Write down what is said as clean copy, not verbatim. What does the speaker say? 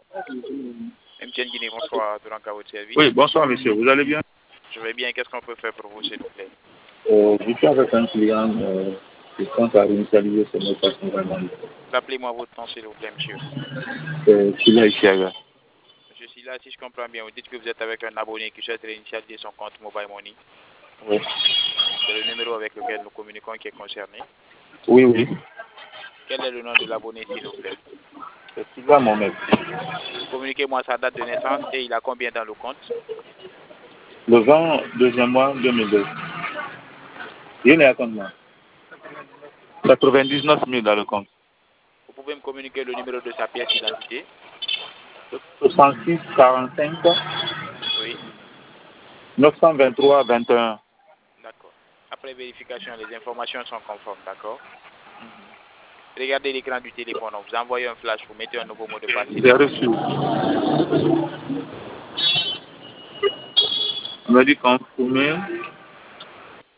MTN Guinée, bonsoir, Touranka, votre service. Oui, bonsoir monsieur, vous allez bien? Je vais bien, qu'est-ce qu'on peut faire pour vous, s'il vous plaît? Je suis avec un client qui compte à réinitialiser ce mot de passe vraiment. Rappelez-moi votre nom, s'il vous plaît, monsieur. C'est Silla Isiaga. Monsieur Silla, si je comprends bien, vous dites que vous êtes avec un abonné qui souhaite réinitialiser son compte Mobile Money. Oui. C'est le numéro avec lequel nous communiquons qui est concerné. Oui, oui. Quel est le nom de l'abonné, s'il vous plaît? C'est Silla Mohamed. Communiquez-moi sa date de naissance et il a combien dans le compte? Le 22e mois 2002. Il est à combien? 99 000 dans le compte. Vous pouvez me communiquer le numéro de sa pièce d'identité? 66 45 Oui. 923 21. D'accord. Après vérification, les informations sont conformes, d'accord? Regardez l'écran du téléphone, on vous envoie un flash, vous mettez un nouveau mot de passe. J'ai reçu. On m'a dit confirmer.